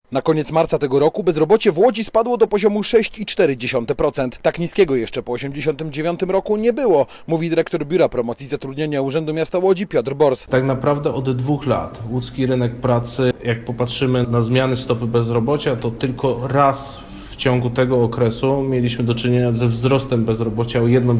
Na koniec marca tego roku bezrobocie w Łodzi spadło do poziomu 6,4%. Tak niskiego jeszcze po 1989 roku nie było, mówi dyrektor Biura Promocji Zatrudnienia Urzędu Miasta Łodzi Piotr Bors. Tak naprawdę od 2 lat łódzki rynek pracy, jak popatrzymy na zmiany stopy bezrobocia, to tylko raz w ciągu tego okresu mieliśmy do czynienia ze wzrostem bezrobocia o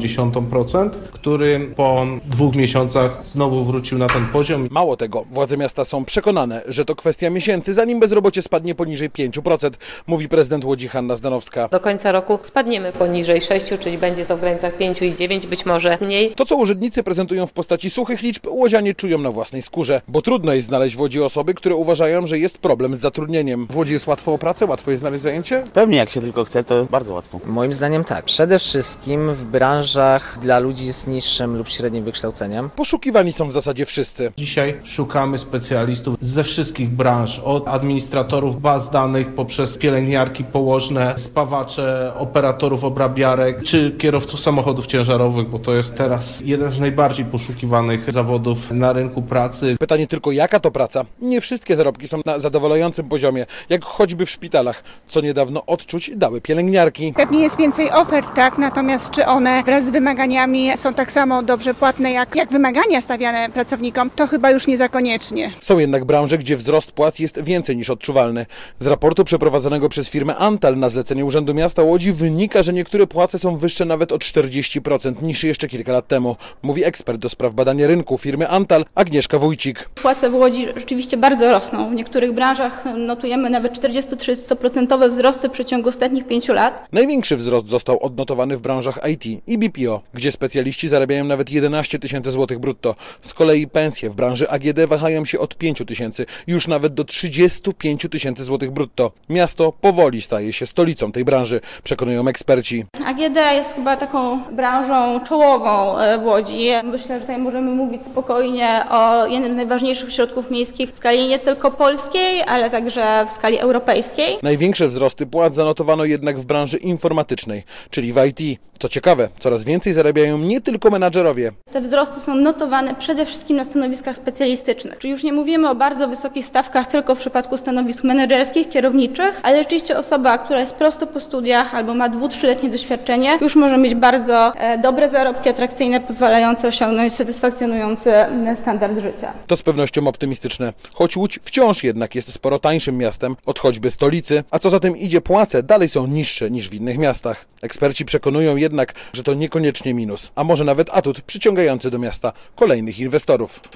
0,1%, który po 2 miesiącach znowu wrócił na ten poziom. Mało tego, władze miasta są przekonane, że to kwestia miesięcy, zanim bezrobocie spadnie poniżej 5%, mówi prezydent Łodzi Hanna Zdanowska. Do końca roku spadniemy poniżej 6, czyli będzie to w granicach 5 i 9, być może mniej. To, co urzędnicy prezentują w postaci suchych liczb, łodzianie czują na własnej skórze, bo trudno jest znaleźć w Łodzi osoby, które uważają, że jest problem z zatrudnieniem. W Łodzi jest łatwo o pracę, łatwo jest znaleźć zajęcie? Pewnie, jak się tylko chce, to bardzo łatwo. Moim zdaniem tak. Przede wszystkim w branżach dla ludzi z niższym lub średnim wykształceniem. Poszukiwani są w zasadzie wszyscy. Dzisiaj szukamy specjalistów ze wszystkich branż, od administratorów baz danych, poprzez pielęgniarki, położne, spawacze, operatorów obrabiarek, czy kierowców samochodów ciężarowych, bo to jest teraz jeden z najbardziej poszukiwanych zawodów na rynku pracy. Pytanie tylko, jaka to praca? Nie wszystkie zarobki są na zadowalającym poziomie, jak choćby w szpitalach, co niedawno odczuć dały pielęgniarki. Pewnie jest więcej ofert, tak, natomiast czy one wraz z wymaganiami są tak samo dobrze płatne jak wymagania stawiane pracownikom, to chyba już nie za koniecznie. Są jednak branże, gdzie wzrost płac jest więcej niż odczuwalny. Z raportu przeprowadzonego przez firmę Antal na zlecenie Urzędu Miasta Łodzi wynika, że niektóre płace są wyższe nawet o 40% niż jeszcze kilka lat temu, mówi ekspert do spraw badania rynku firmy Antal Agnieszka Wójcik. Płace w Łodzi rzeczywiście bardzo rosną. W niektórych branżach notujemy nawet 40-30% wzrosty w przeciągu ostatnich 5 lat. Największy wzrost został odnotowany w branżach IT i BPO, gdzie specjaliści zarabiają nawet 11 tysięcy złotych brutto. Z kolei pensje w branży AGD wahają się od 5 tysięcy, już nawet do 35 tysięcy złotych brutto. Miasto powoli staje się stolicą tej branży, przekonują eksperci. AGD jest chyba taką branżą czołową w Łodzi. Myślę, że tutaj możemy mówić spokojnie o jednym z najważniejszych ośrodków miejskich w skali nie tylko polskiej, ale także w skali europejskiej. Największe wzrosty płac zanotowano jednak w branży informatycznej, czyli w IT. Co ciekawe, coraz więcej zarabiają nie tylko menadżerowie. Te wzrosty są notowane przede wszystkim na stanowiskach specjalistycznych. Czyli już nie mówimy o bardzo wysokich stawkach tylko w przypadku stanowisk menedżerskich, kierowniczych, ale rzeczywiście osoba, która jest prosto po studiach albo ma 2-3-letnie doświadczenie, już może mieć bardzo dobre zarobki, atrakcyjne, pozwalające osiągnąć satysfakcjonujący standard życia. To z pewnością optymistyczne, choć Łódź wciąż jednak jest sporo tańszym miastem od choćby stolicy, a co za tym idzie, płace dalej są niższe niż w innych miastach. Eksperci przekonują jednak, że to niekoniecznie minus, a może nawet atut przyciągający do miasta kolejnych inwestorów.